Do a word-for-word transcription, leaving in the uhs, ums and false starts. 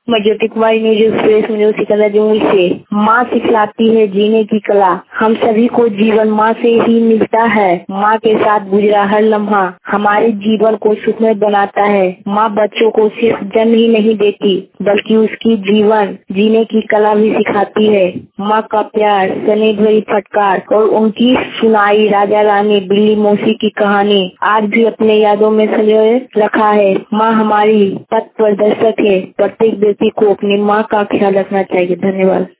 मैं ज्योति कुमारी news express में सिकंदर जमुई से। माँ सिखलाती है जीने की कला, हम सभी को जीवन माँ से ही मिलता है। माँ के साथ गुजरा हर लम्हा हमारे जीवन को सुखमय बनाता है। माँ बच्चों को सिर्फ जन्म ही नहीं देती बल्कि उसकी जीवन जीने की कला भी सिखाती है। माँ का प्यार, स्नेह भरी फटकार और उनकी सुनाई राजा रानी बिल्ली मौसी की कहानी आज भी अपने यादों में संजोए रखा है। माँ हमारी पथ प्रदर्शक है। प्रत्येक व्यक्ति को अपनी माँ का ख्याल रखना चाहिए। धन्यवाद।